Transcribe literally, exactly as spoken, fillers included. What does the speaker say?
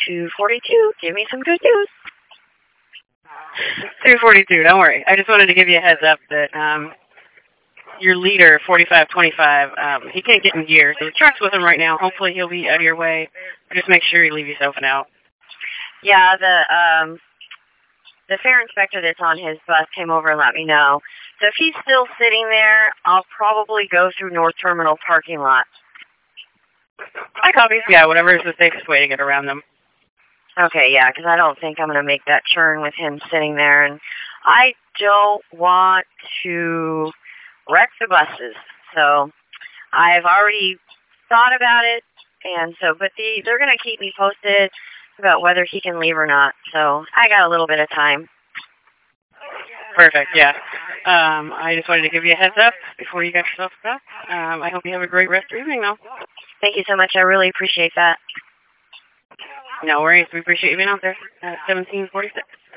two forty-two, give me some good news. two forty-two, don't worry. I just wanted to give you a heads up that um, your leader, forty-five twenty-five, um, he can't get in gear, so the truck's with him right now. Hopefully he'll be out of your way. Just make sure you leave yourself an out. Yeah, the um, the fare inspector that's on his bus came over and let me know. So if he's still sitting there, I'll probably go through North Terminal parking lot. I copy. Yeah, whatever is the safest way to get around them. Okay, yeah, because I don't think I'm going to make that turn with him sitting there. And I don't want to wreck the buses. So I've already thought about it. And so, but the, they're going to keep me posted about whether he can leave or not. So I got a little bit of time. Perfect, yeah. Um, I just wanted to give you a heads up before you got yourself back. Um, I hope you have a great rest of your evening, though. Thank you so much. I really appreciate that. No worries. We appreciate you being out there at seventeen forty-six.